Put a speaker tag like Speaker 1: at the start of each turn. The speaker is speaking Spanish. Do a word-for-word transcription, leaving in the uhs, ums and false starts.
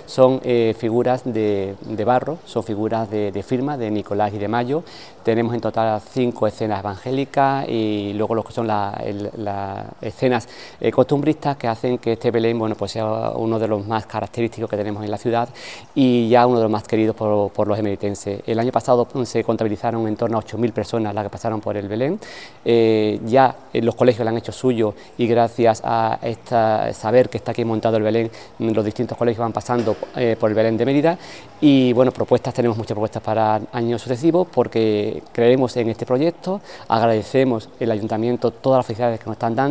Speaker 1: son eh, figuras de, de barro, son figuras de, de firma de Nicolás y de Mayo. Tenemos en total cinco escenas evangélicas y luego lo que son las la escenas eh, costumbristas que hacen que este Belén, bueno, pues sea uno de los más característicos que tenemos en la ciudad y ya uno de los más queridos por, por los emeritenses. El año pasado se contabilizaron en torno a ocho mil personas las que pasaron por el Belén. Eh, ya eh, los colegios lo han hecho suyo y gracias a esta, saber que está aquí montado el Belén, los distintos colegios van pasando eh, por el Belén de Mérida y bueno, propuestas, tenemos muchas propuestas para años sucesivos porque creemos en este proyecto, agradecemos el ayuntamiento todas las felicidades que nos están dando.